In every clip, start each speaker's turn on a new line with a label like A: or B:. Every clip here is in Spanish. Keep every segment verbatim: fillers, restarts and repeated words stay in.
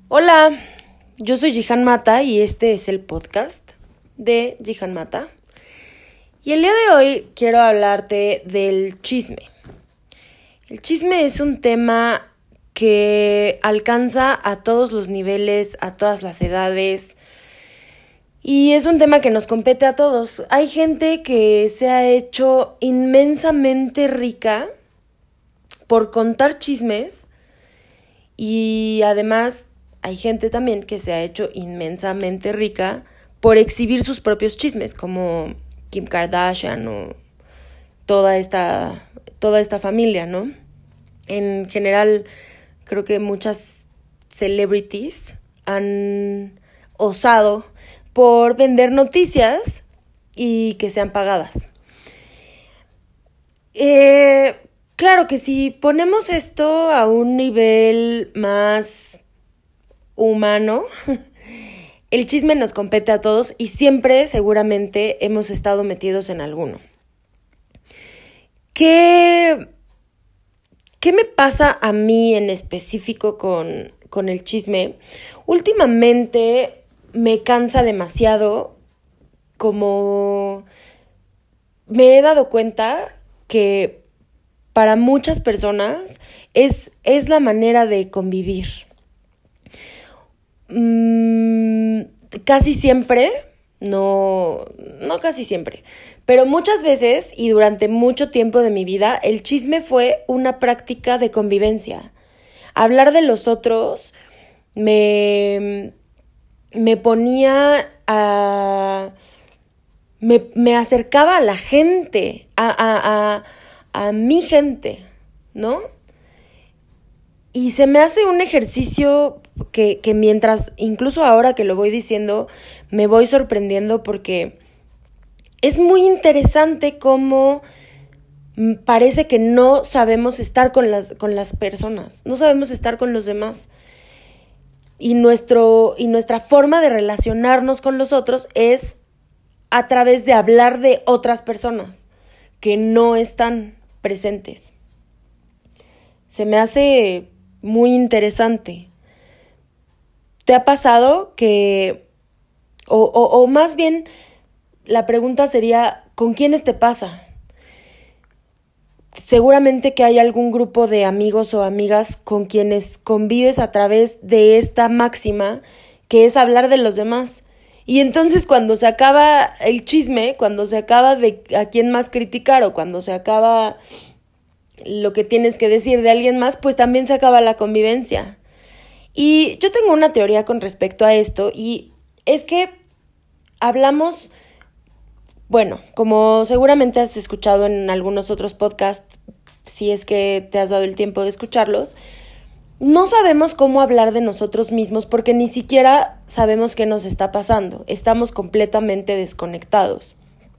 A: Hola, yo soy Jihan Mata y este es el podcast de Jihan Mata. Y el día de hoy quiero hablarte del chisme. El chisme es un tema que alcanza a todos los niveles, a todas las edades, y es un tema que nos compete a todos. Hay gente que se ha hecho inmensamente rica por contar chismes y además hay gente también que se ha hecho inmensamente rica por exhibir sus propios chismes, como Kim Kardashian o toda esta, toda esta familia, ¿no? En general, creo que muchas celebrities han osado por vender noticias y que sean pagadas. Eh, claro que si ponemos esto a un nivel más humano, el chisme nos compete a todos y siempre seguramente hemos estado metidos en alguno. ¿Qué, qué me pasa a mí en específico con, con el chisme? Últimamente me cansa demasiado, como me he dado cuenta que para muchas personas es, es la manera de convivir. Mm, casi siempre, no, no casi siempre, pero muchas veces y durante mucho tiempo de mi vida, el chisme fue una práctica de convivencia. Hablar de los otros me, me ponía a... Me, me acercaba a la gente, a, a, a, a mi gente, ¿no? Y se me hace un ejercicio que, que mientras, incluso ahora que lo voy diciendo, me voy sorprendiendo porque es muy interesante cómo parece que no sabemos estar con las, con las personas, no sabemos estar con los demás. Y, nuestro, y nuestra forma de relacionarnos con los otros es a través de hablar de otras personas que no están presentes. Se me hace muy interesante. ¿Te ha pasado que, o, o, o más bien, la pregunta sería, ¿con quiénes te pasa? Seguramente que hay algún grupo de amigos o amigas con quienes convives a través de esta máxima, que es hablar de los demás. Y entonces cuando se acaba el chisme, cuando se acaba de a quién más criticar o cuando se acaba lo que tienes que decir de alguien más, pues también se acaba la convivencia. Y yo tengo una teoría con respecto a esto y es que hablamos, bueno, como seguramente has escuchado en algunos otros podcasts, si es que te has dado el tiempo de escucharlos, no sabemos cómo hablar de nosotros mismos porque ni siquiera sabemos qué nos está pasando. Estamos completamente desconectados.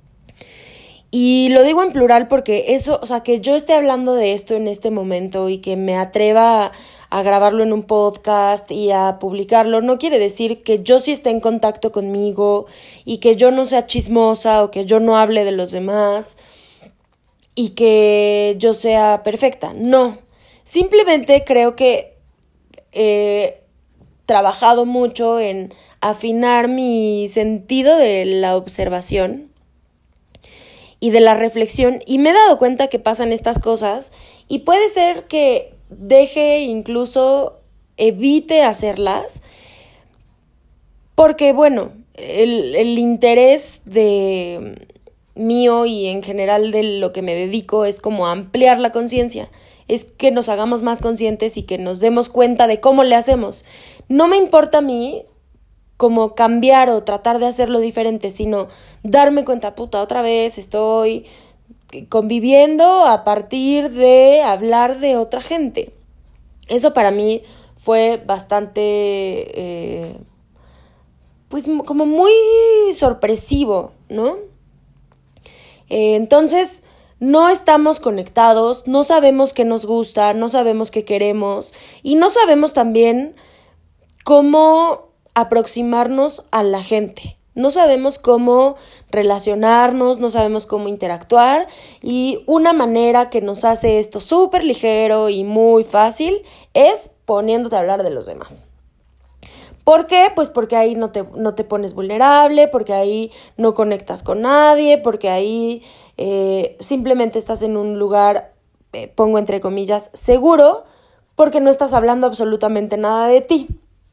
A: Y lo digo en plural porque eso, o sea, que yo esté hablando de esto en este momento y que me atreva a, a grabarlo en un podcast y a publicarlo, no quiere decir que yo sí esté en contacto conmigo y que yo no sea chismosa o que yo no hable de los demás y que yo sea perfecta. No, simplemente creo que he trabajado mucho en afinar mi sentido de la observación y de la reflexión, y me he dado cuenta que pasan estas cosas, y puede ser que deje, incluso evite hacerlas, porque bueno, el, el interés de mío y en general de lo que me dedico es como ampliar la conciencia, es que nos hagamos más conscientes y que nos demos cuenta de cómo le hacemos. No me importa a mí como cambiar o tratar de hacerlo diferente, sino darme cuenta, puta, otra vez estoy conviviendo a partir de hablar de otra gente. Eso para mí fue bastante, eh, pues como muy sorpresivo, ¿no? Eh, entonces, no estamos conectados, no sabemos qué nos gusta, no sabemos qué queremos y no sabemos también cómo aproximarnos a la gente. No sabemos cómo relacionarnos, no sabemos cómo interactuar y una manera que nos hace esto súper ligero y muy fácil es poniéndote a hablar de los demás. ¿Por qué? Pues porque ahí no te, no te pones vulnerable, porque ahí no conectas con nadie, porque ahí eh, simplemente estás en un lugar, eh, pongo entre comillas, seguro, porque no estás hablando absolutamente nada de ti.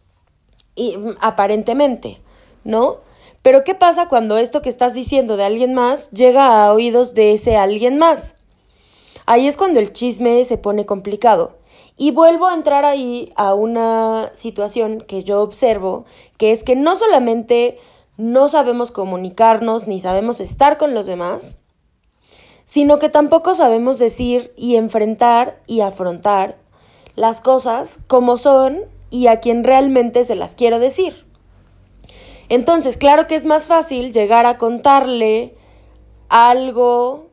A: Y aparentemente, ¿no? Pero ¿qué pasa cuando esto que estás diciendo de alguien más llega a oídos de ese alguien más? Ahí es cuando el chisme se pone complicado. Y vuelvo a entrar ahí a una situación que yo observo, que es que no solamente no sabemos comunicarnos ni sabemos estar con los demás, sino que tampoco sabemos decir y enfrentar y afrontar las cosas como son y a quien realmente se las quiero decir. Entonces, claro que es más fácil llegar a contarle algo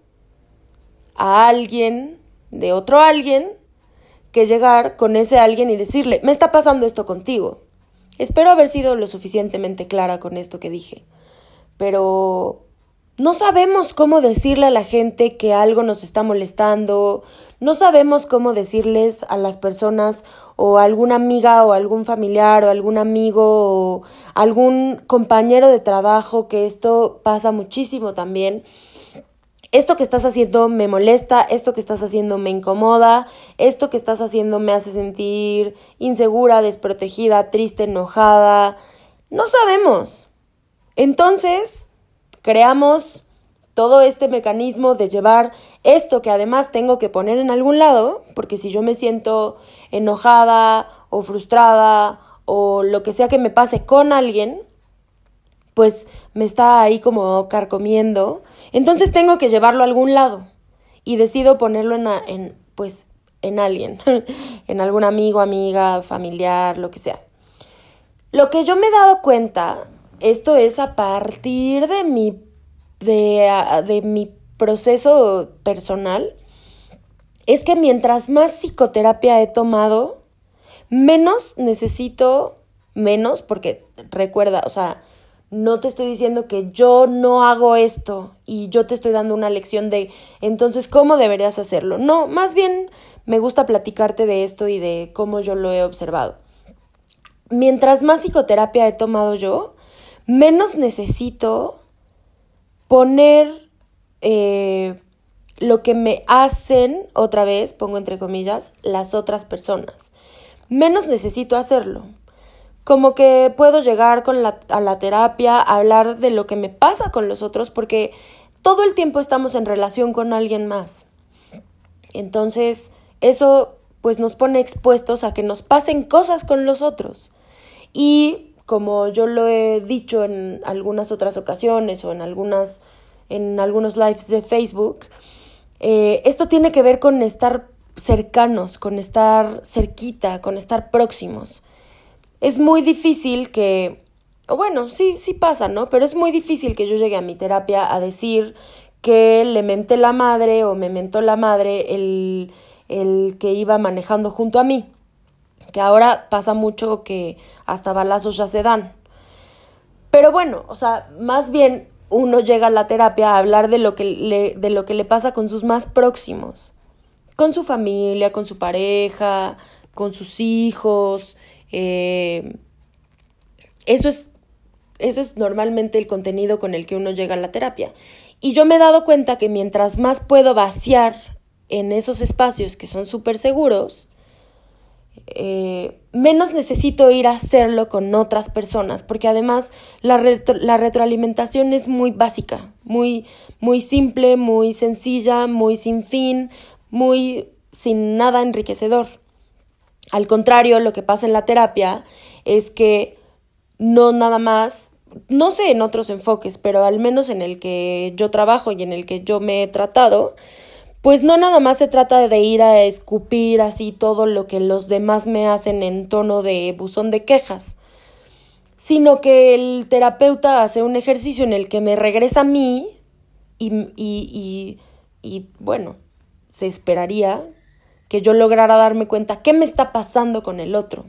A: a alguien de otro alguien que llegar con ese alguien y decirle, me está pasando esto contigo. Espero haber sido lo suficientemente clara con esto que dije, pero no sabemos cómo decirle a la gente que algo nos está molestando, no sabemos cómo decirles a las personas o a alguna amiga o algún familiar o algún amigo o algún compañero de trabajo, que esto pasa muchísimo también. Esto que estás haciendo me molesta, esto que estás haciendo me incomoda, esto que estás haciendo me hace sentir insegura, desprotegida, triste, enojada. No sabemos. Entonces, creamos todo este mecanismo de llevar esto que además tengo que poner en algún lado, porque si yo me siento enojada o frustrada o lo que sea que me pase con alguien, pues me está ahí como carcomiendo, entonces tengo que llevarlo a algún lado y decido ponerlo en, en pues, en alguien, en algún amigo, amiga, familiar, lo que sea. Lo que yo me he dado cuenta, esto es a partir de mi, de, de mi proceso personal, es que mientras más psicoterapia he tomado, menos necesito, menos, porque recuerda, o sea, no te estoy diciendo que yo no hago esto y yo te estoy dando una lección de entonces cómo deberías hacerlo. No, más bien me gusta platicarte de esto y de cómo yo lo he observado. Mientras más psicoterapia he tomado yo, menos necesito poner eh, lo que me hacen, otra vez, pongo entre comillas, las otras personas. Menos necesito hacerlo. Como que puedo llegar con la, a la terapia a hablar de lo que me pasa con los otros, porque todo el tiempo estamos en relación con alguien más. Entonces, eso pues nos pone expuestos a que nos pasen cosas con los otros. Y como yo lo he dicho en algunas otras ocasiones o en algunas en algunos lives de Facebook, eh, esto tiene que ver con estar cercanos, con estar cerquita, con estar próximos. Es muy difícil que, o bueno, sí, sí pasa, ¿no? Pero es muy difícil que yo llegue a mi terapia a decir que le menté la madre o me mentó la madre el, el que iba manejando junto a mí. Que ahora pasa mucho que hasta balazos ya se dan. Pero bueno, o sea, más bien uno llega a la terapia a hablar de lo que le, de lo que le pasa con sus más próximos. Con su familia, con su pareja, con sus hijos. Eh, eso es, eso es normalmente el contenido con el que uno llega a la terapia. Y yo me he dado cuenta que mientras más puedo vaciar en esos espacios que son súper seguros, eh, menos necesito ir a hacerlo con otras personas, porque además la, retro, la retroalimentación es muy básica, muy, muy simple, muy sencilla, muy sin fin, muy sin nada enriquecedor. Al contrario, lo que pasa en la terapia es que no nada más, no sé en otros enfoques, pero al menos en el que yo trabajo y en el que yo me he tratado, pues no nada más se trata de ir a escupir así todo lo que los demás me hacen en tono de buzón de quejas, sino que el terapeuta hace un ejercicio en el que me regresa a mí y, y, y, y bueno, se esperaría que yo lograra darme cuenta qué me está pasando con el otro.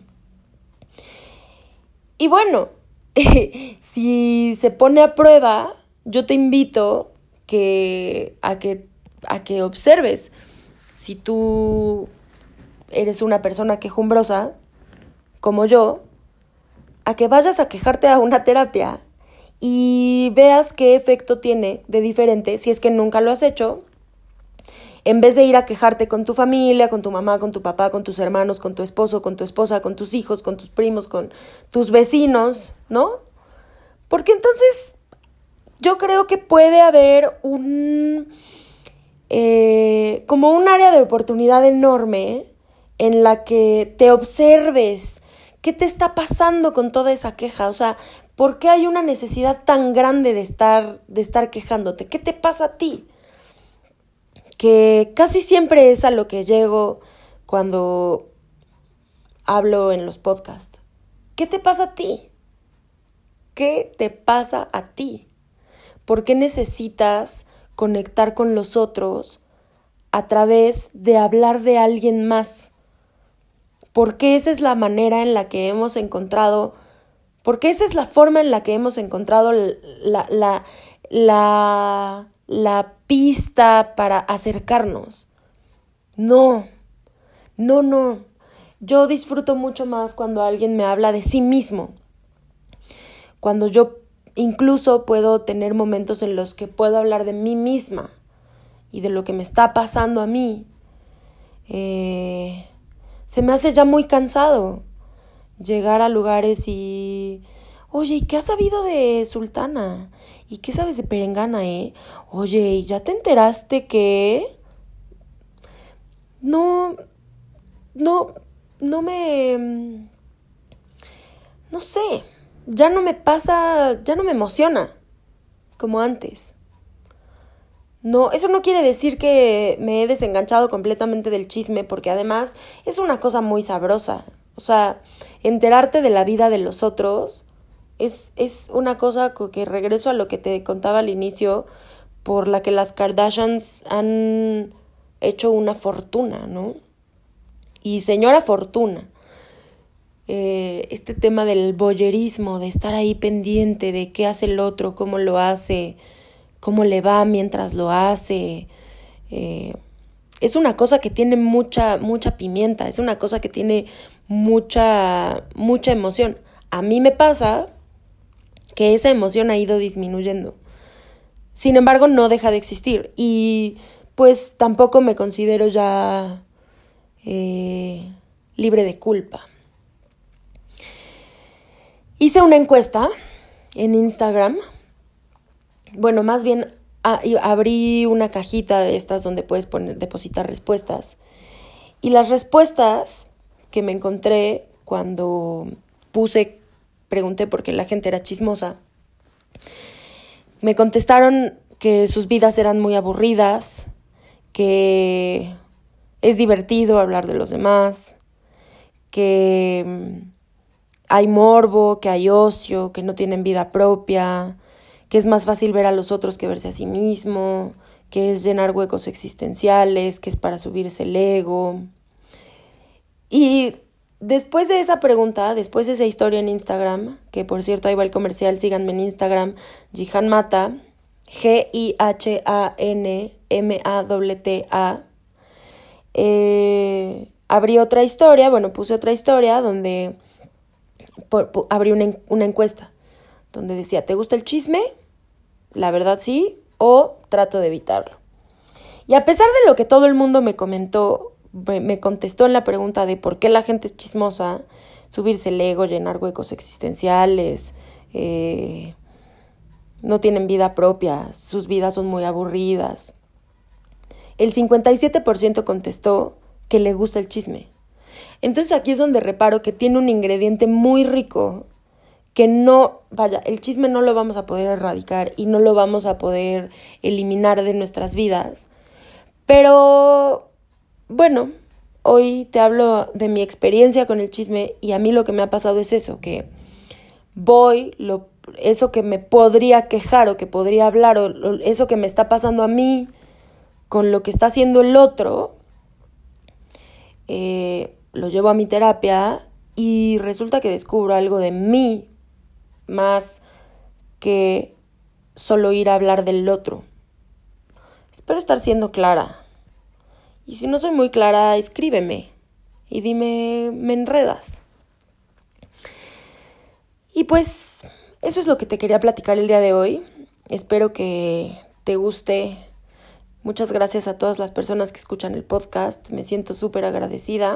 A: Y bueno, si se pone a prueba, yo te invito que, a, que, a que observes. Si tú eres una persona quejumbrosa, como yo, a que vayas a quejarte a una terapia y veas qué efecto tiene de diferente si es que nunca lo has hecho, en vez de ir a quejarte con tu familia, con tu mamá, con tu papá, con tus hermanos, con tu esposo, con tu esposa, con tus hijos, con tus primos, con tus vecinos, ¿no? Porque entonces yo creo que puede haber un... Eh, como un área de oportunidad enorme en la que te observes qué te está pasando con toda esa queja. O sea, ¿por qué hay una necesidad tan grande de estar, de estar quejándote? ¿Qué te pasa a ti? Que casi siempre es a lo que llego cuando hablo en los podcasts. ¿Qué te pasa a ti? ¿Qué te pasa a ti? ¿Por qué necesitas conectar con los otros a través de hablar de alguien más? Porque esa es la manera en la que hemos encontrado, porque esa es la forma en la que hemos encontrado la, la, la, la pista para acercarnos. No, no, no. Yo disfruto mucho más cuando alguien me habla de sí mismo. Cuando yo incluso puedo tener momentos en los que puedo hablar de mí misma y de lo que me está pasando a mí. Eh, se me hace ya muy cansado llegar a lugares y... Oye, ¿y qué has sabido de Sultana? ¿Y qué sabes de Perengana, eh? Oye, ¿y ya te enteraste que...? No... No... No me... No sé... Ya no me pasa, ya no me emociona como antes. No, eso no quiere decir que me he desenganchado completamente del chisme, porque además es una cosa muy sabrosa. O sea, enterarte de la vida de los otros es, es una cosa que, regreso a lo que te contaba al inicio, por la que las Kardashians han hecho una fortuna, ¿no? Y señora fortuna. Eh, este tema del voyerismo, de estar ahí pendiente de qué hace el otro, cómo lo hace, cómo le va mientras lo hace, eh, es una cosa que tiene mucha, mucha pimienta, es una cosa que tiene mucha, mucha emoción. A mí me pasa que esa emoción ha ido disminuyendo. Sin embargo, no deja de existir y pues tampoco me considero ya eh, libre de culpa. Hice una encuesta en Instagram. Bueno, más bien a, abrí una cajita de estas donde puedes poner, depositar respuestas. Y las respuestas que me encontré cuando puse, pregunté por qué la gente era chismosa, me contestaron que sus vidas eran muy aburridas, que es divertido hablar de los demás, que hay morbo, que hay ocio, que no tienen vida propia, que es más fácil ver a los otros que verse a sí mismo, que es llenar huecos existenciales, que es para subirse el ego. Y después de esa pregunta, después de esa historia en Instagram, que por cierto ahí va el comercial, síganme en Instagram, Gihan Mata, G I H A N M A T T A, eh, abrí otra historia, bueno, puse otra historia donde... Por, por, abrí una, una encuesta donde decía, ¿te gusta el chisme? La verdad sí, o trato de evitarlo. Y a pesar de lo que todo el mundo me comentó, me, me contestó en la pregunta de por qué la gente es chismosa, subirse el ego, llenar huecos existenciales, eh, no tienen vida propia, sus vidas son muy aburridas. El cincuenta y siete por ciento contestó que le gusta el chisme. Entonces aquí es donde reparo que tiene un ingrediente muy rico que no, vaya, el chisme no lo vamos a poder erradicar y no lo vamos a poder eliminar de nuestras vidas. Pero, bueno, hoy te hablo de mi experiencia con el chisme y a mí lo que me ha pasado es eso, que voy, lo, eso que me podría quejar o que podría hablar o, o eso que me está pasando a mí con lo que está haciendo el otro, eh... lo llevo a mi terapia y resulta que descubro algo de mí más que solo ir a hablar del otro. Espero estar siendo clara. Y si no soy muy clara, escríbeme y dime, me enredas. Y pues eso es lo que te quería platicar el día de hoy. Espero que te guste. Muchas gracias a todas las personas que escuchan el podcast. Me siento súper agradecida.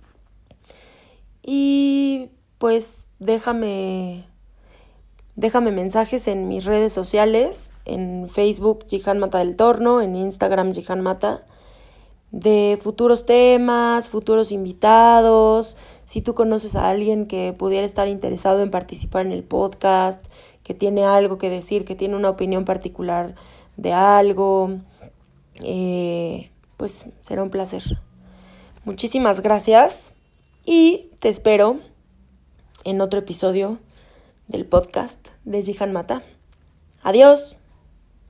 A: Y pues déjame, déjame mensajes en mis redes sociales. En Facebook, Jihan Mata del Torno. En Instagram, Jihan Mata. De futuros temas, futuros invitados. Si tú conoces a alguien que pudiera estar interesado en participar en el podcast, que tiene algo que decir, que tiene una opinión particular de algo, eh, pues será un placer. Muchísimas gracias y te espero en otro episodio del podcast de Jihan Mata. Adiós.